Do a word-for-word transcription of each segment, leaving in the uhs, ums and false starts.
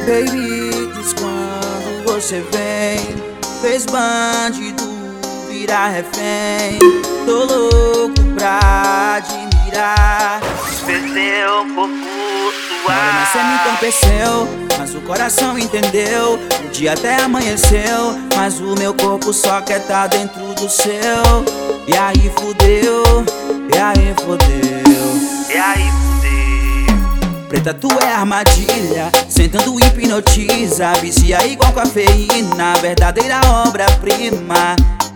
Baby, diz quando você vem, fez bandido virar refém. Tô louco pra admirar, ver seu corpo suar. Morena, cê me entorpeceu, mas o coração entendeu. O dia até amanheceu, mas o meu corpo só quer tá dentro do seu. E aí fudeu, e aí fudeu, E aí fudeu. Preta, tu é armadilha, sentando hipnotiza, vicia igual cafeína, verdadeira obra-prima.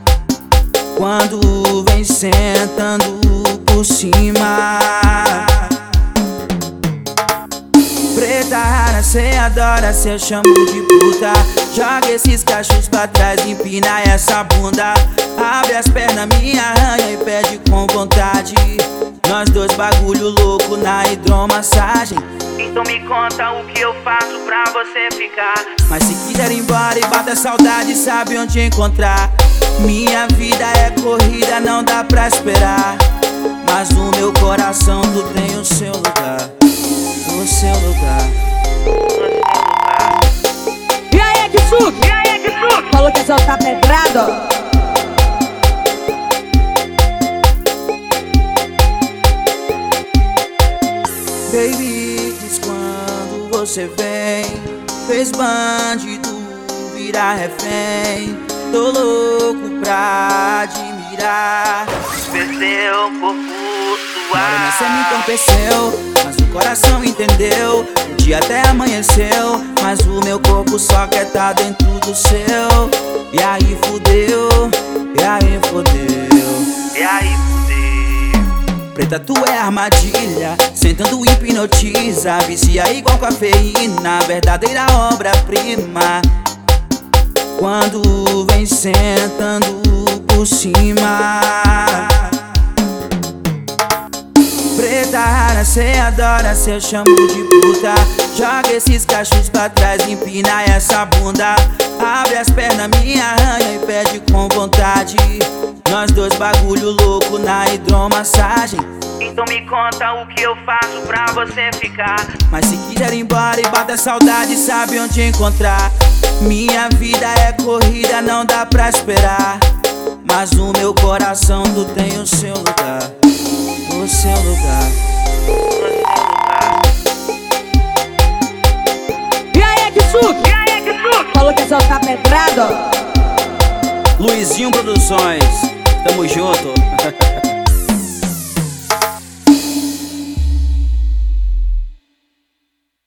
Quando vem sentando por cima. Preta rara, cê adora, cê eu chamo de puta. Joga esses cachos pra trás, empina essa bunda. Abre as pernas, me arranha e pede com vontade. Nós dois bagulho louco na hidromassagem. Então me conta o que eu faço pra você ficar. Mas se quiser ir embora e bater saudade, sabe onde encontrar. Minha vida é corrida, não dá pra esperar. Mas no meu coração tu tem o seu lugar, o seu lugar. E aí, Kisuke? E aí, Kisuke? Falou que só tá pedrado? Baby, diz quando você vem, fez bandido virar refém. Tô louco pra admirar, ver seu corpo Morena, cê me suar. entorpeceu, mas o coração entendeu. O dia até amanheceu, mas o meu corpo só quer tá dentro do seu. E aí fudeu, e aí fudeu, E aí fudeu. Preta, tu é armadilha, sentando hipnotiza, vicia igual cafeína, verdadeira obra-prima. Quando vem sentando por cima. Preta rara, cê adora, cê eu chamo de puta. Joga esses cachos pra trás, empina essa bunda. Abre as pernas, me arranha e pede com vontade. Nós dois bagulho louco na hidromassagem. Então me conta o que eu faço pra você ficar. Mas se quiser ir embora e bater saudade, sabe onde encontrar. Minha vida é corrida, não dá pra esperar. Mas no meu coração tu tem o seu lugar, o seu lugar. E aí, Kisuke? E aí, Kisuke? Falou que só tá pedrado? Luizinho Produções, tamo junto.